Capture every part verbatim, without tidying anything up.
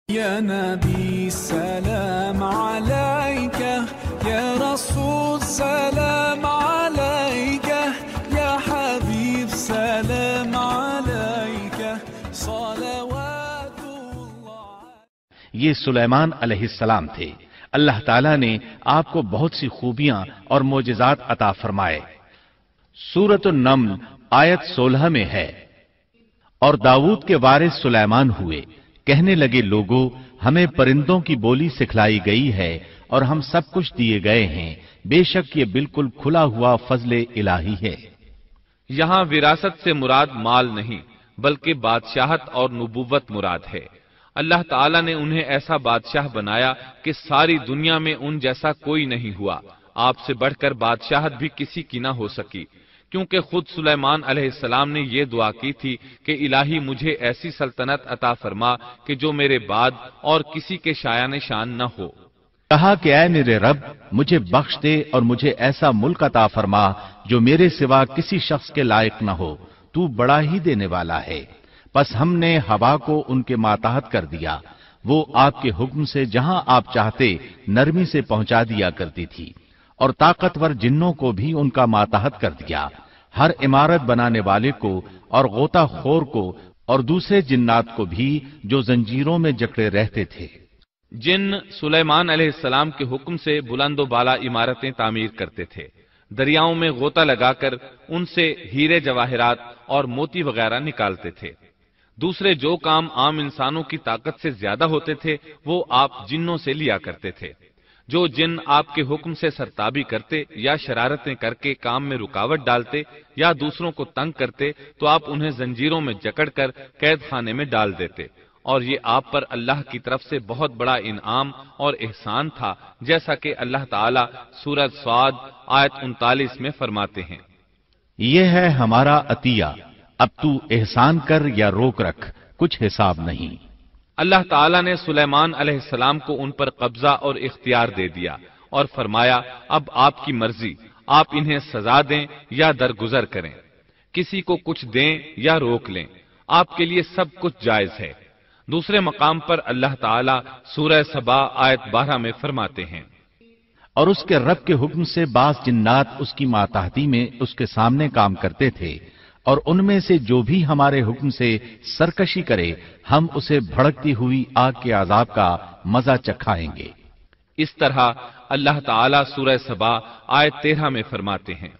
یا نبی سلام علیک، یا رسول سلام علیک، یا حبیب سلام علیک، صلوات اللہ۔ یہ سلیمان علیہ السلام تھے۔ اللہ تعالیٰ نے آپ کو بہت سی خوبیاں اور معجزات عطا فرمائے۔ سورۃ النمل آیت سولہ میں ہے، اور داؤد کے وارث سلیمان ہوئے، کہنے لگے لوگوں ہمیں پرندوں کی بولی سکھلائی گئی ہے اور ہم سب کچھ دیے گئے ہیں، بے شک یہ بالکل کھلا ہوا فضل الہی ہے۔ یہاں وراثت سے مراد مال نہیں بلکہ بادشاہت اور نبوت مراد ہے۔ اللہ تعالیٰ نے انہیں ایسا بادشاہ بنایا کہ ساری دنیا میں ان جیسا کوئی نہیں ہوا، آپ سے بڑھ کر بادشاہت بھی کسی کی نہ ہو سکی، کیونکہ خود سلیمان علیہ السلام نے یہ دعا کی تھی کہ الہی مجھے ایسی سلطنت عطا فرما کہ جو میرے بعد اور کسی کے شایان شان نہ ہو۔ کہا کہ اے میرے رب مجھے بخش دے اور مجھے ایسا ملک عطا فرما جو میرے سوا کسی شخص کے لائق نہ ہو، تو بڑا ہی دینے والا ہے۔ پس ہم نے ہوا کو ان کے ماتحت کر دیا، وہ آپ کے حکم سے جہاں آپ چاہتے نرمی سے پہنچا دیا کرتی تھی، اور طاقتور جنوں کو بھی ان کا ماتحت کر دیا، ہر عمارت بنانے والے کو اور غوطہ خور کو اور دوسرے جنات کو بھی جو زنجیروں میں جکڑے رہتے تھے۔ جن سلیمان علیہ السلام کے حکم سے بلند و بالا عمارتیں تعمیر کرتے تھے، دریاؤں میں غوطہ لگا کر ان سے ہیرے جواہرات اور موتی وغیرہ نکالتے تھے۔ دوسرے جو کام عام انسانوں کی طاقت سے زیادہ ہوتے تھے وہ آپ جنوں سے لیا کرتے تھے۔ جو جن آپ کے حکم سے سرتابی کرتے یا شرارتیں کر کے کام میں رکاوٹ ڈالتے یا دوسروں کو تنگ کرتے تو آپ انہیں زنجیروں میں جکڑ کر قید خانے میں ڈال دیتے، اور یہ آپ پر اللہ کی طرف سے بہت بڑا انعام اور احسان تھا، جیسا کہ اللہ تعالیٰ سورۃ صاد آیت انتالیس میں فرماتے ہیں، یہ ہے ہمارا عطیہ، اب تو احسان کر یا روک رکھ، کچھ حساب نہیں۔ اللہ تعالیٰ نے سلیمان علیہ السلام کو ان پر قبضہ اور اختیار دے دیا اور فرمایا اب آپ کی مرضی، آپ انہیں سزا دیں یا درگزر کریں، کسی کو کچھ دیں یا روک لیں، آپ کے لیے سب کچھ جائز ہے۔ دوسرے مقام پر اللہ تعالیٰ سورہ سبا آیت بارہ میں فرماتے ہیں، اور اس کے رب کے حکم سے بعض جنات اس کی ماتحتی میں اس کے سامنے کام کرتے تھے، اور ان میں سے جو بھی ہمارے حکم سے سرکشی کرے ہم اسے بھڑکتی ہوئی آگ کے عذاب کا مزہ چکھائیں گے۔ اس طرح اللہ تعالیٰ سورہ سبا آیت تیرہ میں فرماتے ہیں،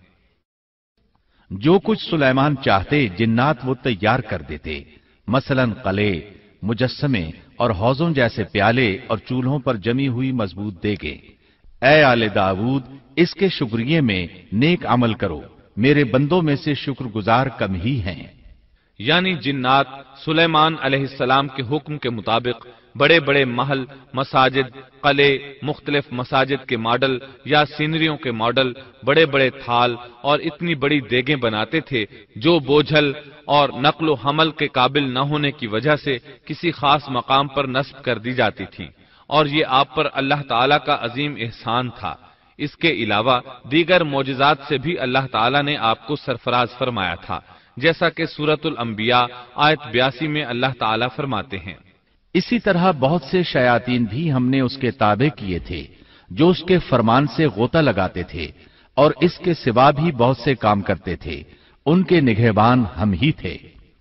جو کچھ سلیمان چاہتے جنات وہ تیار کر دیتے، مثلا قلعے، مجسمے اور حوضوں جیسے پیالے اور چولہوں پر جمی ہوئی مضبوط دیگیں۔ اے آل داؤد اس کے شکریہ میں نیک عمل کرو، میرے بندوں میں سے شکر گزار کم ہی ہیں۔ یعنی جنات سلیمان علیہ السلام کے حکم کے مطابق بڑے بڑے محل، مساجد، قلعے، مختلف مساجد کے ماڈل یا سینریوں کے ماڈل، بڑے بڑے تھال اور اتنی بڑی دیگیں بناتے تھے جو بوجھل اور نقل و حمل کے قابل نہ ہونے کی وجہ سے کسی خاص مقام پر نصب کر دی جاتی تھی، اور یہ آپ پر اللہ تعالیٰ کا عظیم احسان تھا۔ اس کے علاوہ دیگر معجزات سے بھی اللہ تعالیٰ نے آپ کو سرفراز فرمایا تھا، جیسا کہ سورۃ الانبیاء آیت بیاسی میں اللہ تعالیٰ فرماتے ہیں، اسی طرح بہت سے شیاطین بھی ہم نے اس کے تابع کیے تھے جو اس کے فرمان سے غوطہ لگاتے تھے، اور اس کے سوا بھی بہت سے کام کرتے تھے، ان کے نگہبان ہم ہی تھے۔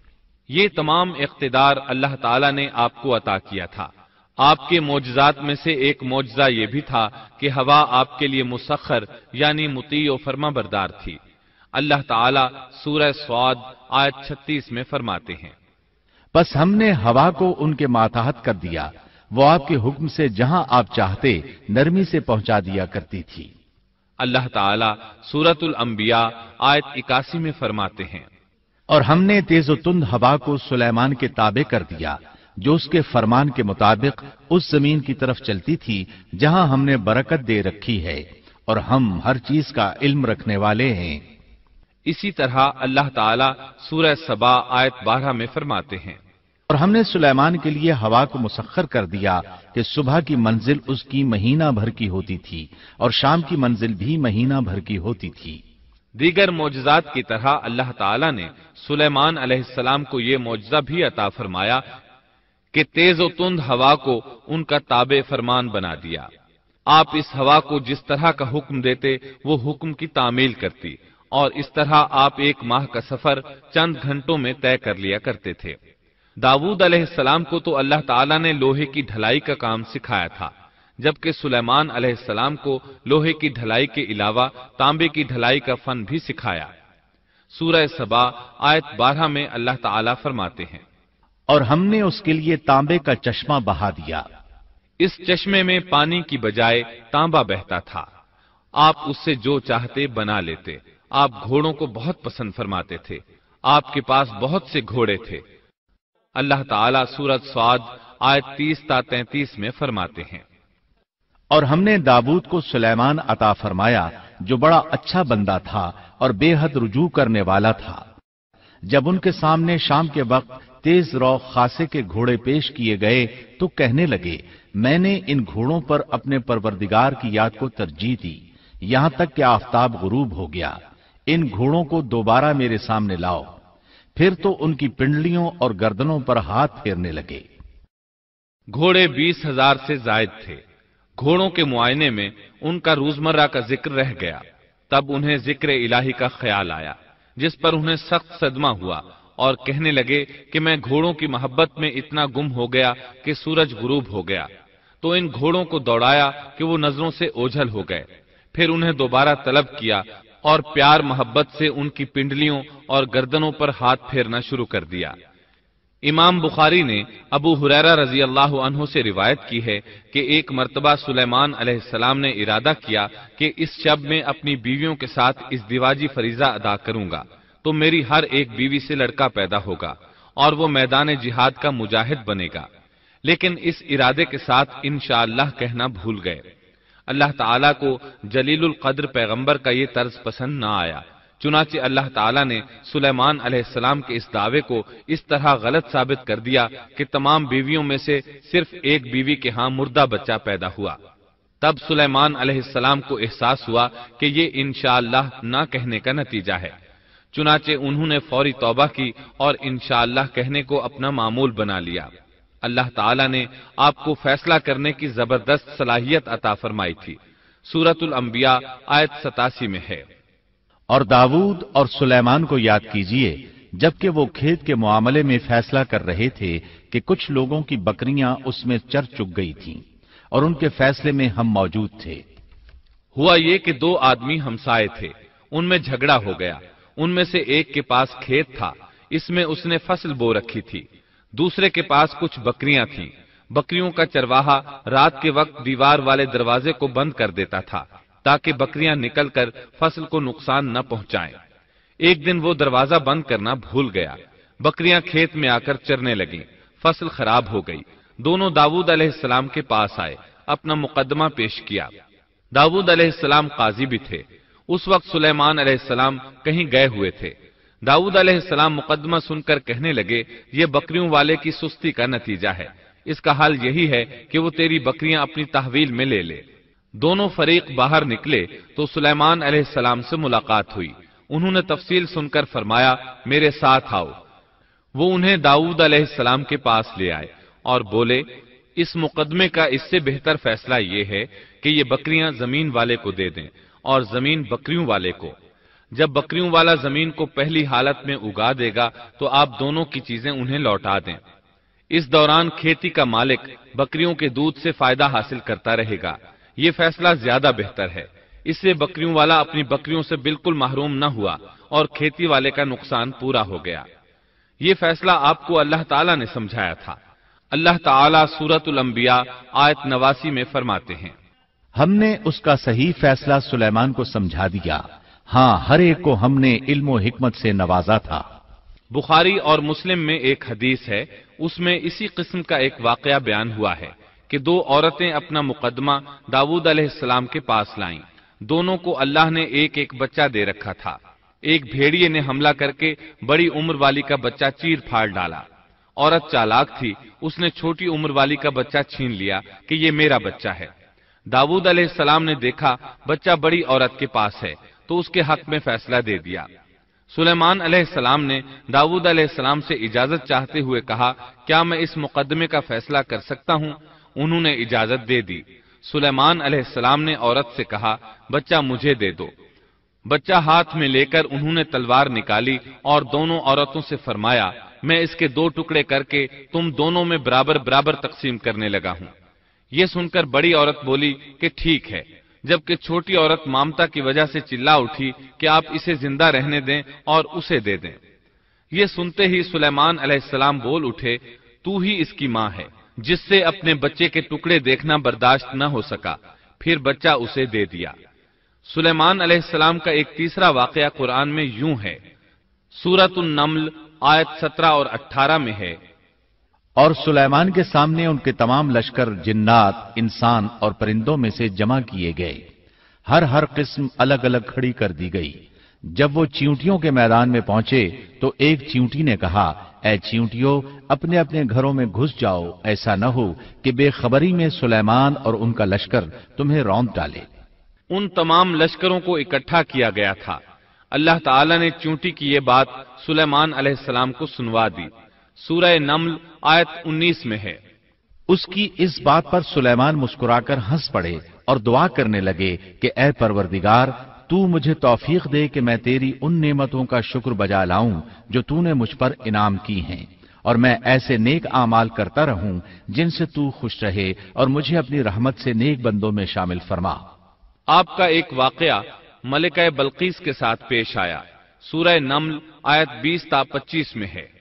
یہ تمام اقتدار اللہ تعالیٰ نے آپ کو عطا کیا تھا۔ آپ کے معجزات میں سے ایک معجزہ یہ بھی تھا کہ ہوا آپ کے لیے مسخر یعنی مطیع و فرما بردار تھی۔ اللہ تعالیٰ سورہ صاد آیت چھتیس میں فرماتے ہیں، بس ہم نے ہوا کو ان کے ماتحت کر دیا، وہ آپ کے حکم سے جہاں آپ چاہتے نرمی سے پہنچا دیا کرتی تھی۔ اللہ تعالیٰ سورۃ الانبیاء آیت اکاسی میں فرماتے ہیں، اور ہم نے تیز و تند ہوا کو سلیمان کے تابع کر دیا جو اس کے فرمان کے مطابق اس زمین کی طرف چلتی تھی جہاں ہم نے برکت دے رکھی ہے، اور ہم ہر چیز کا علم رکھنے والے ہیں۔ اسی طرح اللہ تعالیٰ سورہ سبا آیت بارہ میں فرماتے ہیں، اور ہم نے سلیمان کے لیے ہوا کو مسخر کر دیا کہ صبح کی منزل اس کی مہینہ بھر کی ہوتی تھی اور شام کی منزل بھی مہینہ بھر کی ہوتی تھی۔ دیگر معجزات کی طرح اللہ تعالیٰ نے سلیمان علیہ السلام کو یہ معجزہ بھی عطا فرمایا کہ تیز و تند ہوا کو ان کا تابع فرمان بنا دیا۔ آپ اس ہوا کو جس طرح کا حکم دیتے وہ حکم کی تعمیل کرتی، اور اس طرح آپ ایک ماہ کا سفر چند گھنٹوں میں طے کر لیا کرتے تھے۔ داؤد علیہ السلام کو تو اللہ تعالیٰ نے لوہے کی ڈھلائی کا کام سکھایا تھا، جبکہ سلیمان علیہ السلام کو لوہے کی ڈھلائی کے علاوہ تانبے کی ڈھلائی کا فن بھی سکھایا۔ سورہ سبا آیت بارہ میں اللہ تعالیٰ فرماتے ہیں، اور ہم نے اس کے لیے تانبے کا چشمہ بہا دیا۔ اس چشمے میں پانی کی بجائے تانبا بہتا تھا، آپ اس سے جو چاہتے بنا لیتے۔ آپ گھوڑوں کو بہت پسند فرماتے تھے، آپ کے پاس بہت سے گھوڑے تھے۔ اللہ تعالیٰ سورۃ صاد آیت تیس تا تینتیس میں فرماتے ہیں، اور ہم نے داؤد کو سلیمان عطا فرمایا جو بڑا اچھا بندہ تھا اور بے حد رجوع کرنے والا تھا۔ جب ان کے سامنے شام کے وقت تیز رو خاصے کے گھوڑے پیش کیے گئے تو کہنے لگے، میں نے ان گھوڑوں پر اپنے پروردگار کی یاد کو ترجیح دی، یہاں تک کہ آفتاب غروب ہو گیا۔ ان گھوڑوں کو دوبارہ میرے سامنے لاؤ۔ پھر تو ان کی پنڈلیوں اور گردنوں پر ہاتھ پھیرنے لگے۔ گھوڑے بیس ہزار سے زائد تھے۔ گھوڑوں کے معائنے میں ان کا روزمرہ کا ذکر رہ گیا، تب انہیں ذکر الہی کا خیال آیا، جس پر انہیں سخت صدمہ ہوا اور کہنے لگے کہ میں گھوڑوں کی محبت میں اتنا گم ہو گیا کہ سورج غروب ہو گیا۔ تو ان گھوڑوں کو دوڑایا کہ وہ نظروں سے اوجھل ہو گئے، پھر انہیں دوبارہ طلب کیا اور پیار محبت سے ان کی پنڈلیوں اور گردنوں پر ہاتھ پھیرنا شروع کر دیا۔ امام بخاری نے ابو ہریرہ رضی اللہ عنہ سے روایت کی ہے کہ ایک مرتبہ سلیمان علیہ السلام نے ارادہ کیا کہ اس شب میں اپنی بیویوں کے ساتھ ازدواجی فریضہ ادا کروں گا تو میری ہر ایک بیوی سے لڑکا پیدا ہوگا اور وہ میدان جہاد کا مجاہد بنے گا، لیکن اس ارادے کے ساتھ انشاءاللہ کہنا بھول گئے۔ اللہ تعالیٰ کو جلیل القدر پیغمبر کا یہ طرز پسند نہ آیا، چنانچہ اللہ تعالیٰ نے سلیمان علیہ السلام کے اس دعوے کو اس طرح غلط ثابت کر دیا کہ تمام بیویوں میں سے صرف ایک بیوی کے ہاں مردہ بچہ پیدا ہوا۔ تب سلیمان علیہ السلام کو احساس ہوا کہ یہ انشاءاللہ نہ کہنے کا نتیجہ ہے، چنانچہ انہوں نے فوری توبہ کی اور انشاءاللہ کہنے کو اپنا معمول بنا لیا۔ اللہ تعالیٰ نے آپ کو فیصلہ کرنے کی زبردست صلاحیت عطا فرمائی تھی۔ سورۃ الانبیاء آیت ستاسی میں ہے، اور داؤد اور سلیمان کو یاد کیجئے جبکہ وہ کھیت کے معاملے میں فیصلہ کر رہے تھے کہ کچھ لوگوں کی بکریاں اس میں چر چگ گئی تھیں اور ان کے فیصلے میں ہم موجود تھے۔ ہوا یہ کہ دو آدمی ہمسائے تھے، ان میں جھگڑا ہو گیا۔ ان میں سے ایک کے پاس کھیت تھا، اس میں اس نے فصل بو رکھی تھی، دوسرے کے پاس کچھ بکریاں تھیں۔ بکریوں کا چرواہا رات کے وقت دیوار والے دروازے کو بند کر دیتا تھا تاکہ بکریاں نکل کر فصل کو نقصان نہ پہنچائیں۔ ایک دن وہ دروازہ بند کرنا بھول گیا، بکریاں کھیت میں آ کر چرنے لگیں، فصل خراب ہو گئی۔ دونوں داؤد علیہ السلام کے پاس آئے، اپنا مقدمہ پیش کیا۔ داؤد علیہ السلام قاضی بھی تھے۔ اس وقت سلیمان علیہ السلام کہیں گئے ہوئے تھے۔ داؤد علیہ السلام مقدمہ سن کر کہنے لگے، یہ بکریوں والے کی سستی کا نتیجہ ہے، اس کا حل یہی ہے کہ وہ تیری بکریاں اپنی تحویل میں لے لے۔ دونوں فریق باہر نکلے تو سلیمان علیہ السلام سے ملاقات ہوئی۔ انہوں نے تفصیل سن کر فرمایا، میرے ساتھ آؤ۔ وہ انہیں داؤد علیہ السلام کے پاس لے آئے اور بولے، اس مقدمے کا اس سے بہتر فیصلہ یہ ہے کہ یہ بکریاں زمین والے کو دے دیں اور زمین بکریوں والے کو۔ جب بکریوں والا زمین کو پہلی حالت میں اگا دے گا تو آپ دونوں کی چیزیں انہیں لوٹا دیں۔ اس دوران کھیتی کا مالک بکریوں کے دودھ سے فائدہ حاصل کرتا رہے گا۔ یہ فیصلہ زیادہ بہتر ہے۔ اس سے بکریوں والا اپنی بکریوں سے بالکل محروم نہ ہوا اور کھیتی والے کا نقصان پورا ہو گیا۔ یہ فیصلہ آپ کو اللہ تعالیٰ نے سمجھایا تھا۔ اللہ تعالیٰ سورۃ الانبیاء آیت نواسی میں فرماتے ہیں، ہم نے اس کا صحیح فیصلہ سلیمان کو سمجھا دیا، ہاں ہر ایک کو ہم نے علم و حکمت سے نوازا تھا۔ بخاری اور مسلم میں ایک حدیث ہے، اس میں اسی قسم کا ایک واقعہ بیان ہوا ہے کہ دو عورتیں اپنا مقدمہ داؤد علیہ السلام کے پاس لائیں۔ دونوں کو اللہ نے ایک ایک بچہ دے رکھا تھا۔ ایک بھیڑیے نے حملہ کر کے بڑی عمر والی کا بچہ چیر پھاڑ ڈالا۔ عورت چالاک تھی، اس نے چھوٹی عمر والی کا بچہ چھین لیا کہ یہ میرا بچہ ہے۔ داؤد علیہ السلام نے دیکھا بچہ بڑی عورت کے پاس ہے تو اس کے حق میں فیصلہ دے دیا۔ سلیمان علیہ السلام نے داؤد علیہ السلام سے اجازت چاہتے ہوئے کہا، کیا میں اس مقدمے کا فیصلہ کر سکتا ہوں؟ انہوں نے اجازت دے دی۔ سلیمان علیہ السلام نے عورت سے کہا، بچہ مجھے دے دو۔ بچہ ہاتھ میں لے کر انہوں نے تلوار نکالی اور دونوں عورتوں سے فرمایا، میں اس کے دو ٹکڑے کر کے تم دونوں میں برابر برابر تقسیم کرنے لگا ہوں۔ یہ سن کر بڑی عورت بولی کہ ٹھیک ہے، جبکہ چھوٹی عورت مامتا کی وجہ سے چلا اٹھی کہ آپ اسے زندہ رہنے دیں اور اسے دے دیں۔ یہ سنتے ہی سلیمان علیہ السلام بول اٹھے، تو ہی اس کی ماں ہے، جس سے اپنے بچے کے ٹکڑے دیکھنا برداشت نہ ہو سکا، پھر بچہ اسے دے دیا۔ سلیمان علیہ السلام کا ایک تیسرا واقعہ قرآن میں یوں ہے، سورۃ النمل آیت سترہ اور اٹھارہ میں ہے، اور سلیمان کے سامنے ان کے تمام لشکر جنات، انسان اور پرندوں میں سے جمع کیے گئے، ہر ہر قسم الگ الگ کھڑی کر دی گئی۔ جب وہ چیونٹیوں کے میدان میں پہنچے تو ایک چیونٹی نے کہا، اے چیونٹیوں، اپنے اپنے گھروں میں گھس جاؤ، ایسا نہ ہو کہ بے خبری میں سلیمان اور ان کا لشکر تمہیں روند ڈالے۔ ان تمام لشکروں کو اکٹھا کیا گیا تھا۔ اللہ تعالیٰ نے چیونٹی کی یہ بات سلیمان علیہ السلام کو سنوا دی۔ سورہ نمل آیت انیس میں ہے، اس کی اس بات پر سلیمان مسکرا کر ہنس پڑے اور دعا کرنے لگے کہ اے پروردگار، تو مجھے توفیق دے کہ میں تیری ان نعمتوں کا شکر بجا لاؤں جو تو نے مجھ پر انعام کی ہیں، اور میں ایسے نیک اعمال کرتا رہوں جن سے تو خوش رہے، اور مجھے اپنی رحمت سے نیک بندوں میں شامل فرما۔ آپ کا ایک واقعہ ملکہ بلقیس کے ساتھ پیش آیا۔ سورہ نمل آیت بیس تا پچیس میں ہے،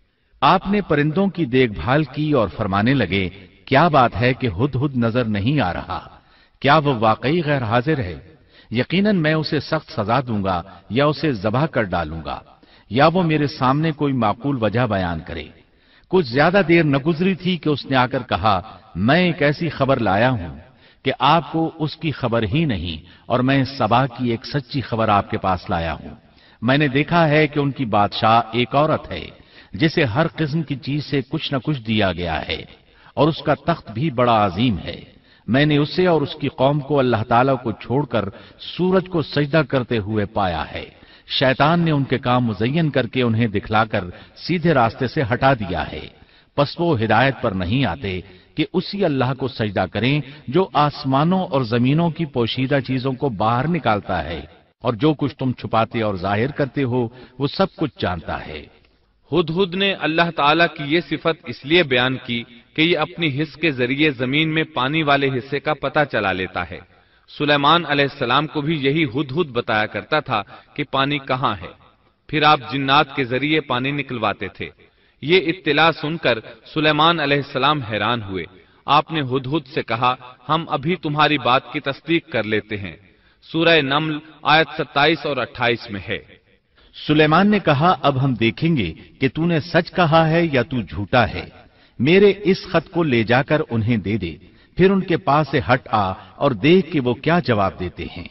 آپ نے پرندوں کی دیکھ بھال کی اور فرمانے لگے، کیا بات ہے کہ ہد ہد نظر نہیں آ رہا؟ کیا وہ واقعی غیر حاضر ہے؟ یقیناً میں اسے سخت سزا دوں گا یا اسے ذبح کر ڈالوں گا، یا وہ میرے سامنے کوئی معقول وجہ بیان کرے۔ کچھ زیادہ دیر نہ گزری تھی کہ اس نے آ کر کہا، میں ایک ایسی خبر لایا ہوں کہ آپ کو اس کی خبر ہی نہیں، اور میں سبا کی ایک سچی خبر آپ کے پاس لایا ہوں۔ میں نے دیکھا ہے کہ ان کی بادشاہ ایک عورت ہے جسے ہر قسم کی چیز سے کچھ نہ کچھ دیا گیا ہے، اور اس کا تخت بھی بڑا عظیم ہے۔ میں نے اسے اور اس کی قوم کو اللہ تعالیٰ کو چھوڑ کر سورج کو سجدہ کرتے ہوئے پایا ہے۔ شیطان نے ان کے کام مزین کر کے انہیں دکھلا کر سیدھے راستے سے ہٹا دیا ہے، پس وہ ہدایت پر نہیں آتے کہ اسی اللہ کو سجدہ کریں جو آسمانوں اور زمینوں کی پوشیدہ چیزوں کو باہر نکالتا ہے، اور جو کچھ تم چھپاتے اور ظاہر کرتے ہو وہ سب کچھ جانتا ہے۔ ہدہد نے اللہ تعالیٰ کی یہ صفت اس لیے بیان کی کہ یہ اپنی حس کے ذریعے زمین میں پانی والے حصے کا پتہ چلا لیتا ہے۔ سلیمان علیہ السلام کو بھی یہی ہدہد بتایا کرتا تھا کہ پانی کہاں ہے، پھر آپ جنات کے ذریعے پانی نکلواتے تھے۔ یہ اطلاع سن کر سلیمان علیہ السلام حیران ہوئے۔ آپ نے ہدہد سے کہا، ہم ابھی تمہاری بات کی تصدیق کر لیتے ہیں۔ سورہ نمل آیت ستائیس اور اٹھائیس میں ہے۔ سلیمان نے کہا، اب ہم دیکھیں گے کہ تو نے سچ کہا ہے یا تو جھوٹا ہے۔ میرے اس خط کو لے جا کر انہیں دے دے، پھر ان کے پاس سے ہٹ آ اور دیکھ کہ وہ کیا جواب دیتے ہیں۔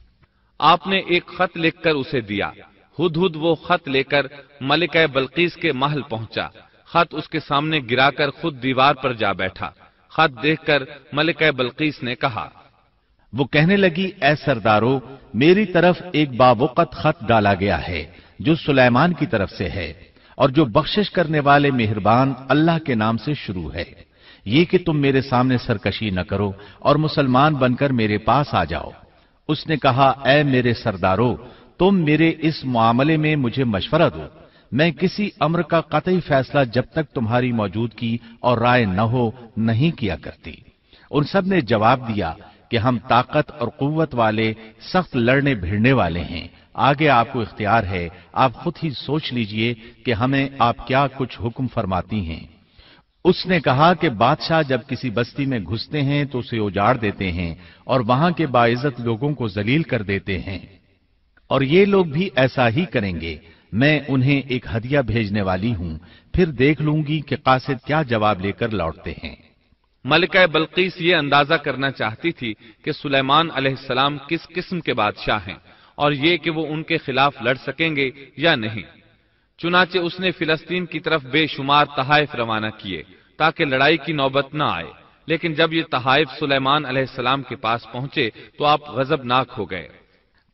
آپ نے ایک خط لکھ کر اسے دیا۔ ہدہد وہ خط لے کر ملکہ بلقیس کے محل پہنچا۔ خط اس کے سامنے گرا کر خود دیوار پر جا بیٹھا۔ خط دیکھ کر ملکہ بلقیس نے کہا، وہ کہنے لگی، اے سردارو، میری طرف ایک باوقت خط ڈالا گیا ہے جو سلیمان کی طرف سے ہے، اور جو بخشش کرنے والے مہربان اللہ کے نام سے شروع ہے، یہ کہ تم میرے سامنے سرکشی نہ کرو اور مسلمان بن کر میرے پاس آ جاؤ۔ اس نے کہا، اے میرے سردارو، تم میرے اس معاملے میں مجھے مشورہ دو۔ میں کسی امر کا قطعی فیصلہ جب تک تمہاری موجودگی اور رائے نہ ہو نہیں کیا کرتی۔ ان سب نے جواب دیا کہ ہم طاقت اور قوت والے، سخت لڑنے بھیڑنے والے ہیں، آگے آپ کو اختیار ہے، آپ خود ہی سوچ لیجئے کہ ہمیں آپ کیا کچھ حکم فرماتی ہیں۔ اس نے کہا کہ بادشاہ جب کسی بستی میں گھستے ہیں تو اسے اجاڑ دیتے ہیں اور وہاں کے باعزت لوگوں کو ذلیل کر دیتے ہیں، اور یہ لوگ بھی ایسا ہی کریں گے۔ میں انہیں ایک ہدیہ بھیجنے والی ہوں، پھر دیکھ لوں گی کہ قاصد کیا جواب لے کر لوٹتے ہیں۔ ملکہ بلقیس یہ اندازہ کرنا چاہتی تھی کہ سلیمان علیہ السلام کس قسم کے بادشاہ ہیں، اور یہ کہ وہ ان کے خلاف لڑ سکیں گے یا نہیں۔ چنانچہ اس نے فلسطین کی طرف بے شمار تحائف روانہ کیے تاکہ لڑائی کی نوبت نہ آئے، لیکن جب یہ تحائف سلیمان علیہ السلام کے پاس پہنچے تو آپ غضبناک ہو گئے۔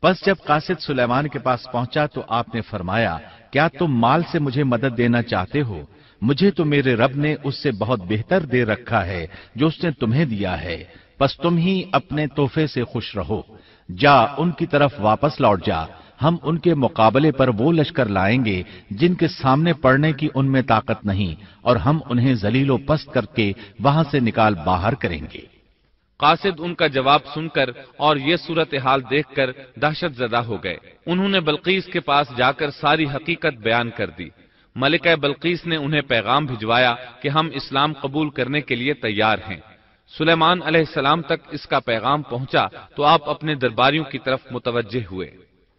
बस जब कासिद सुलेमान के पास पहुंचा तो आपने फरमाया, क्या तुम माल से मुझे मदद देना चाहते हो? मुझे तो मेरे रब ने उससे बहुत बेहतर दे रखा है जो उसने तुम्हें दिया है। बस तुम ही अपने तोहफे से खुश रहो। जा, उनकी तरफ वापस लौट जा। हम उनके मुकाबले पर वो लश्कर लाएंगे जिनके सामने पड़ने की उनमें ताकत नहीं, और हम उन्हें जलीलो पस्त करके वहां से निकाल बाहर करेंगे। कासिद उनका जवाब सुनकर और ये सूरत हाल देखकर दहशत ज़दा हो गए। उन्होंने बल्कीस के पास जाकर सारी हकीकत बयान कर दी। मलिका बल्कीस ने उन्हें पैगाम भिजवाया कि हम इस्लाम कबूल करने के लिए तैयार हैं। सुलेमान अलैहिस्सलाम तक इसका पैगाम पहुंचा तो आप अपने दरबारियों की तरफ मुतवज्जे हुए।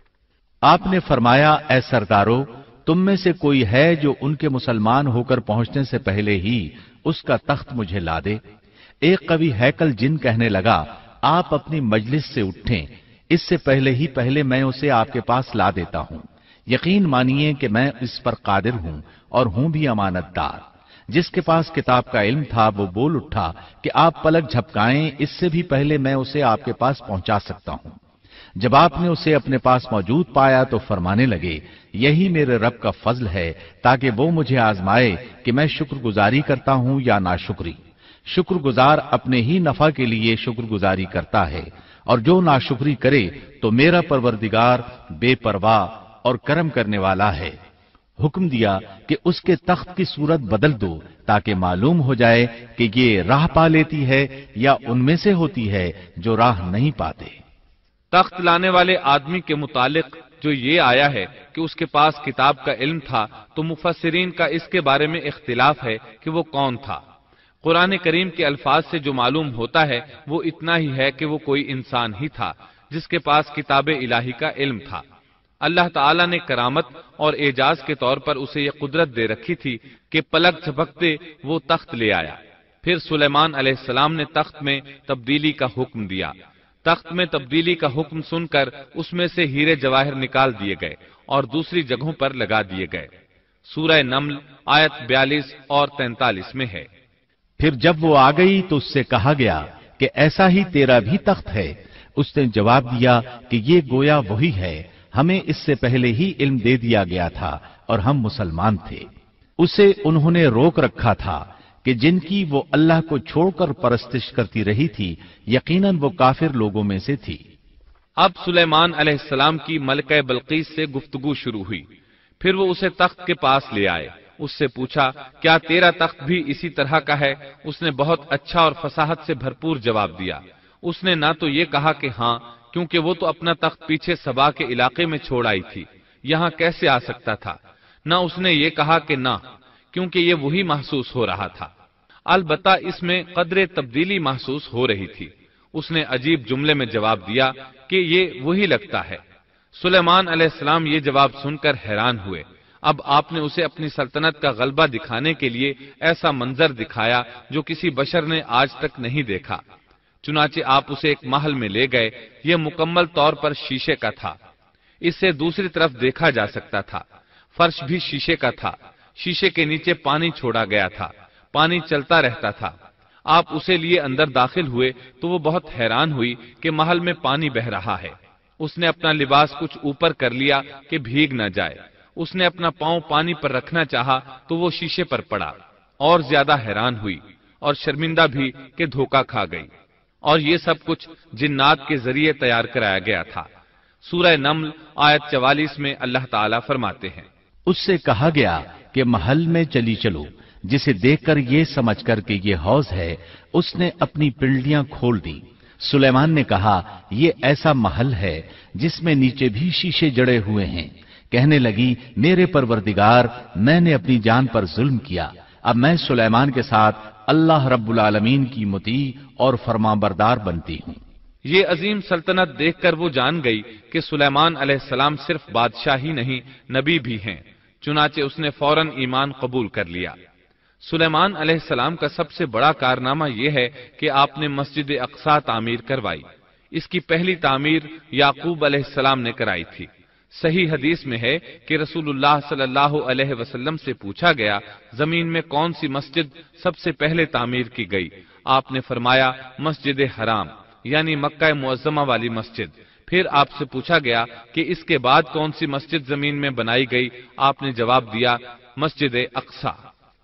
आपने फरमाया, ऐ सरदारो, तुम में से कोई है जो उनके मुसलमान होकर पहुंचने से पहले ही उसका तख्त मुझे ला दे। एक कवि हैकल जिन कहने लगा, आप अपनी मजलिस से उठें, इससे पहले ही पहले मैं उसे आपके पास ला देता हूं। यकीन मानिए कि मैं इस पर कादिर हूं और हूं भी अमानतदार। जिसके पास किताब का इल्म था वो बोल उठा कि आप पलक झपकाएं, इससे भी पहले मैं उसे आपके पास पहुंचा सकता हूं। जब आपने उसे अपने पास मौजूद पाया तो फरमाने लगे, यही मेरे रब का फजल है ताकि वो मुझे आजमाए कि मैं शुक्रगुजारी करता हूं या नाशुक्री। शुक्रगुजार अपने ही नफा के लिए शुक्रगुजारी करता है, और जो नाशुक्री करे तो मेरा परवरदिगार बेपरवाह और करम करने वाला है। हुक्म दिया कि उसके तख्त की सूरत बदल दो ताकि मालूम हो जाए कि ये राह पा लेती है या उनमें से होती है जो राह नहीं पाते। तख्त लाने वाले आदमी के मुतालिक जो ये आया है कि उसके पास किताब का इल्म था, तो मुफस्सिरीन का इसके बारे में इख्तिलाफ है कि वो कौन था। कुरान करीम के अल्फाज से जो मालूम होता है वो इतना ही है कि वो कोई इंसान ही था जिसके पास किताब इलाही का इल्म था। अल्लाह ताला ने करामत और एजाज के तौर पर उसे ये कुदरत दे रखी थी कि पलक झपकते वो तख्त ले आया। फिर सुलेमान अलैहिस्सलाम ने तख्त में तब्दीली का हुक्म दिया। तख्त में तब्दीली का हुक्म सुनकर उसमें से हीरे जवाहर निकाल दिए गए और दूसरी जगहों पर लगा दिए गए। सूरह नम्ल आयत बयालीस और तैंतालीस में है। फिर जब वो आ गई तो उससे कहा गया कि ऐसा ही तेरा भी तख्त है। उसने जवाब दिया कि ये गोया वही है, हमें इससे पहले ही इल्म दे दिया गया था और हम मुसलमान थे। उसे उन्होंने रोक रखा था कि जिनकी वो अल्लाह को छोड़कर परस्तिश करती रही थी, यकीनन वो काफिर लोगों में से थी। अब सुलेमान अलैहिस्सलाम की मलिका बल्कीस से गुफ्तगू शुरू हुई। फिर वो उसे तख्त के पास ले आए। उससे पूछा, क्या तेरा तख्त भी इसी तरह का है? उसने बहुत अच्छा और फसाहत से भरपूर जवाब दिया। उसने ना तो ये कहा कि हाँ, क्योंकि वो तो अपना तख्त पीछे सबा के इलाके में छोड़ आई थी, यहां कैसे आ सकता था। ना उसने ये कहा कि ना, क्योंकि ये वही महसूस हो रहा था। अलबत्ता इसमें कदरे तब्दीली महसूस हो रही थी। उसने अजीब जुमले में जवाब दिया कि ये वही लगता है। सुलेमान अलैहिस्सलाम ये जवाब सुनकर हैरान हुए। अब आपने उसे अपनी सल्तनत का गलबा दिखाने के लिए ऐसा मंजर दिखाया जो किसी बशर ने आज तक नहीं देखा। चुनाचे आप उसे एक महल में ले गए। यह मुकम्मल तौर पर शीशे का था। इससे दूसरी तरफ देखा जा सकता था। फर्श भी शीशे का था। शीशे के नीचे पानी छोड़ा गया था। पानी चलता रहता था। आप उसे लिए अंदर दाखिल हुए तो वो बहुत हैरान हुई कि महल में पानी बह रहा है। उसने अपना लिबास कुछ ऊपर कर लिया कि भीग न जाए। उसने अपना पांव पानी पर रखना चाहा तो वो शीशे पर पड़ा। और ज्यादा हैरान हुई और शर्मिंदा भी कि धोखा खा गई। और ये सब कुछ जिन्नात के जरिए तैयार कराया गया था। सूरह नम्ल आयत चवालीस में अल्लाह ताला फरमाते हैं, उससे कहा गया कि महल में चली चलो, जिसे देखकर ये समझकर कि ये हौज है, उसने अपनी पिंडलियां खोल दी। सुलेमान ने कहा, ये ऐसा महल है जिसमें नीचे भी शीशे जड़े हुए हैं। कहने लगी, मेरे परवरदिगार, मैंने अपनी जान पर जुल्म किया। अब मैं सुलेमान के साथ अल्लाह रब्बुल आलमीन की मुती और फरमाबरदार बनती हूँ। ये अजीम सल्तनत देखकर वो जान गई कि सुलेमान अलैहिस्सलाम सिर्फ बादशाह ही नहीं, नबी भी हैं। चुनाचे उसने फौरन ईमान कबूल कर लिया। सुलेमान अलैहिस्सलाम का सबसे बड़ा कारनामा यह है कि आपने मस्जिद अक्सा तामीर करवाई। इसकी पहली तामीर याकूब अलैहिस्सलाम ने कराई थी। सही हदीस में है कि रसूलुल्लाह सल्लल्लाहु अलैहि वसल्लम से पूछा गया, जमीन में कौन सी मस्जिद सबसे पहले तामीर की गई? आपने फरमाया, मस्जिद हराम यानी मक्का मुअज्जमा वाली मस्जिद। پھر آپ سے پوچھا گیا کہ اس کے بعد کون سی مسجد زمین میں بنائی گئی؟ آپ نے جواب دیا مسجد اقصی۔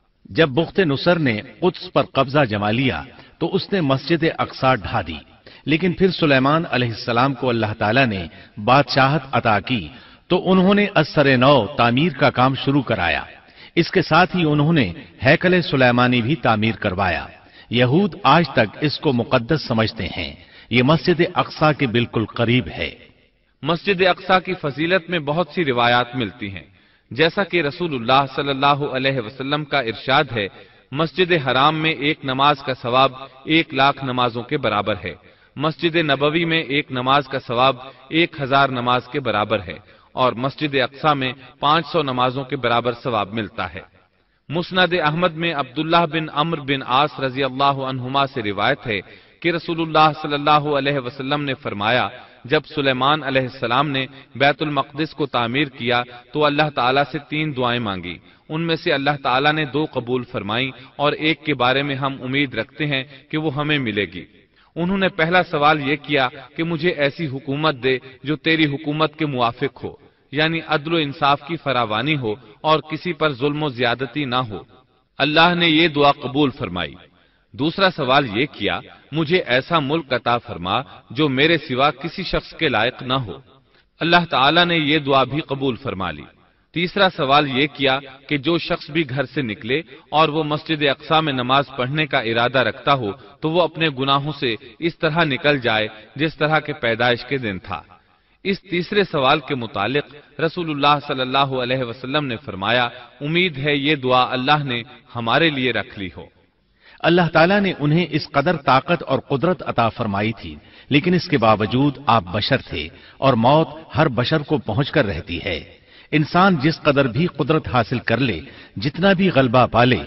جب بخت نصر نے قدس پر قبضہ جما لیا تو اس نے مسجد اقصی ڈھا دی، لیکن پھر سلیمان علیہ السلام کو اللہ تعالیٰ نے بادشاہت عطا کی تو انہوں نے ازسر نو تعمیر کا کام شروع کرایا۔ اس کے ساتھ ہی انہوں نے ہیکل سلیمانی بھی تعمیر کروایا۔ یہود آج تک اس کو مقدس سمجھتے ہیں۔ یہ مسجد اقصی کے بالکل قریب ہے۔ مسجد اقصی کی فضیلت میں بہت سی روایات ملتی ہیں، جیسا کہ رسول اللہ صلی اللہ علیہ وسلم کا ارشاد ہے، مسجد حرام میں ایک نماز کا ثواب ایک لاکھ نمازوں کے برابر ہے، مسجد نبوی میں ایک نماز کا ثواب ایک ہزار نماز کے برابر ہے، اور مسجد اقصی میں پانچ سو نمازوں کے برابر ثواب ملتا ہے۔ مسند احمد میں عبداللہ بن عمرو بن عاص رضی اللہ عنہما سے روایت ہے کہ رسول اللہ صلی اللہ علیہ وسلم نے فرمایا، جب سلیمان علیہ السلام نے بیت المقدس کو تعمیر کیا تو اللہ تعالیٰ سے تین دعائیں مانگی، ان میں سے اللہ تعالیٰ نے دو قبول فرمائیں اور ایک کے بارے میں ہم امید رکھتے ہیں کہ وہ ہمیں ملے گی۔ انہوں نے پہلا سوال یہ کیا کہ مجھے ایسی حکومت دے جو تیری حکومت کے موافق ہو، یعنی عدل و انصاف کی فراوانی ہو اور کسی پر ظلم و زیادتی نہ ہو۔ اللہ نے یہ دعا قبول فرمائی۔ دوسرا سوال یہ کیا، مجھے ایسا ملک عطا فرما جو میرے سوا کسی شخص کے لائق نہ ہو۔ اللہ تعالیٰ نے یہ دعا بھی قبول فرما لی۔ تیسرا سوال یہ کیا کہ جو شخص بھی گھر سے نکلے اور وہ مسجد اقصی میں نماز پڑھنے کا ارادہ رکھتا ہو تو وہ اپنے گناہوں سے اس طرح نکل جائے جس طرح کے پیدائش کے دن تھا۔ اس تیسرے سوال کے متعلق رسول اللہ صلی اللہ علیہ وسلم نے فرمایا، امید ہے یہ دعا اللہ نے ہمارے لیے رکھ لی ہو۔ اللہ تعالیٰ نے انہیں اس قدر طاقت اور قدرت عطا فرمائی تھی، لیکن اس کے باوجود آپ بشر تھے اور موت ہر بشر کو پہنچ کر رہتی ہے۔ انسان جس قدر بھی قدرت حاصل کر لے، جتنا بھی غلبہ پالے،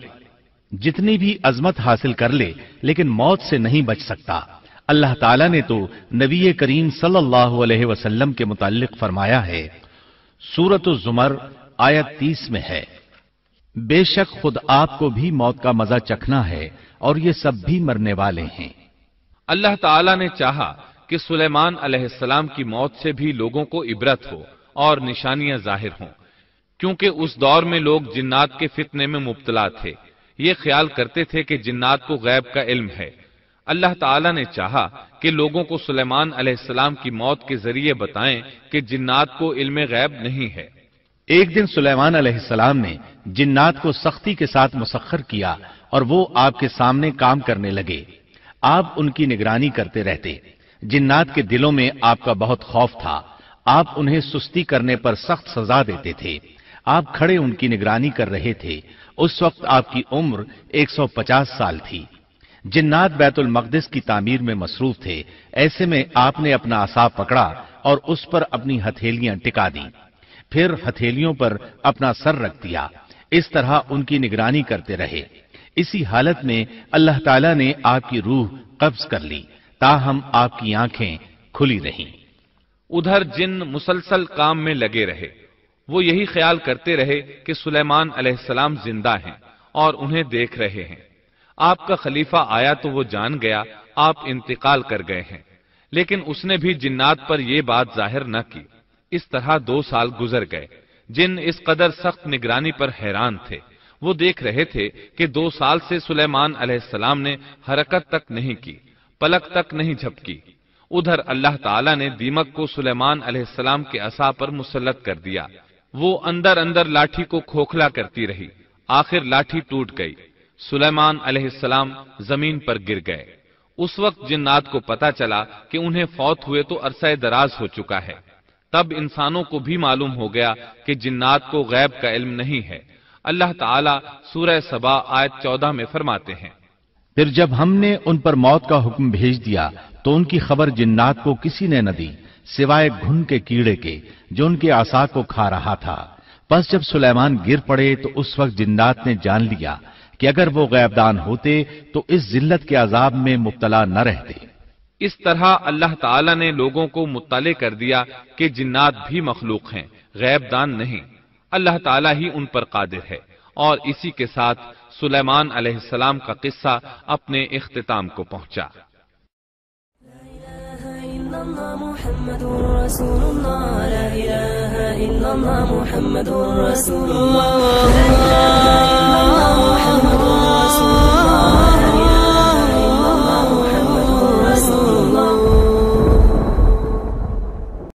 جتنی بھی عظمت حاصل کر لے، لیکن موت سے نہیں بچ سکتا۔ اللہ تعالیٰ نے تو نبی کریم صلی اللہ علیہ وسلم کے متعلق فرمایا ہے، سورۃ الزمر آیت تیس میں ہے، بے شک خود آپ کو بھی موت کا مزہ چکھنا ہے اور یہ سب بھی مرنے والے ہیں۔ اللہ تعالیٰ نے چاہا کہ سلیمان علیہ السلام کی موت سے بھی لوگوں کو عبرت ہو اور نشانیاں ظاہر ہوں، کیونکہ اس دور میں لوگ جنات کے فتنے میں مبتلا تھے۔ یہ خیال کرتے تھے کہ جنات کو غیب کا علم ہے۔ اللہ تعالیٰ نے چاہا کہ لوگوں کو سلیمان علیہ السلام کی موت کے ذریعے بتائیں کہ جنات کو علم غیب نہیں ہے۔ ایک دن سلیمان علیہ السلام نے جنات کو سختی کے ساتھ مسخر کیا اور وہ آپ کے سامنے کام کرنے لگے۔ آپ ان کی نگرانی کرتے رہتے۔ جنات کے دلوں میں آپ کا بہت خوف تھا۔ آپ انہیں سستی کرنے پر سخت سزا دیتے تھے۔ آپ کھڑے ان کی نگرانی کر رہے تھے۔ اس وقت آپ کی عمر ایک سو پچاس سال تھی۔ جنات بیت المقدس کی تعمیر میں مصروف تھے۔ ایسے میں آپ نے اپنا عصا پکڑا اور اس پر اپنی ہتھیلیاں ٹکا دیں، پھر ہتھیلیوں پر اپنا سر رکھ دیا۔ اس طرح ان کی نگرانی کرتے رہے۔ اسی حالت میں اللہ تعالیٰ نے آپ کی روح قبض کر لی، تاہم آپ کی آنکھیں کھلی رہیں۔ ادھر جن مسلسل کام میں لگے رہے۔ وہ یہی خیال کرتے رہے کہ سلیمان علیہ السلام زندہ ہیں اور انہیں دیکھ رہے ہیں۔ آپ کا خلیفہ آیا تو وہ جان گیا آپ انتقال کر گئے ہیں، لیکن اس نے بھی جنات پر یہ بات ظاہر نہ کی۔ اس طرح دو سال گزر گئے۔ جن اس قدر سخت نگرانی پر حیران تھے۔ وہ دیکھ رہے تھے کہ دو سال سے سلیمان علیہ السلام نے حرکت تک نہیں کی، پلک تک نہیں جھپکی۔ ادھر اللہ تعالیٰ نے دیمک کو سلیمان علیہ السلام کے عصا پر مسلط کر دیا۔ وہ اندر اندر لاٹھی کو کھوکھلا کرتی رہی۔ آخر لاٹھی ٹوٹ گئی۔ سلیمان علیہ السلام زمین پر گر گئے۔ اس وقت جنات کو پتا چلا کہ انہیں فوت ہوئے تو عرصہ دراز ہو چکا ہے۔ تب انسانوں کو بھی معلوم ہو گیا کہ جنات کو غیب کا علم نہیں ہے۔ اللہ تعالیٰ سورہ سبا آیت چودہ میں فرماتے ہیں، پھر جب ہم نے ان پر موت کا حکم بھیج دیا تو ان کی خبر جنات کو کسی نے نہ دی سوائے گھن کے کیڑے کے جو ان کے عصا کو کھا رہا تھا۔ پس جب سلیمان گر پڑے تو اس وقت جنات نے جان لیا کہ اگر وہ غیب دان ہوتے تو اس ذلت کے عذاب میں مبتلا نہ رہتے۔ اس طرح اللہ تعالیٰ نے لوگوں کو مطلع کر دیا کہ جنات بھی مخلوق ہیں، غیب دان نہیں۔ اللہ تعالیٰ ہی ان پر قادر ہے۔ اور اسی کے ساتھ سلیمان علیہ السلام کا قصہ اپنے اختتام کو پہنچا۔ الله محمد رسول الله لا إله إلا الله محمد رسول الله لا إله إلا الله محمد رسول الله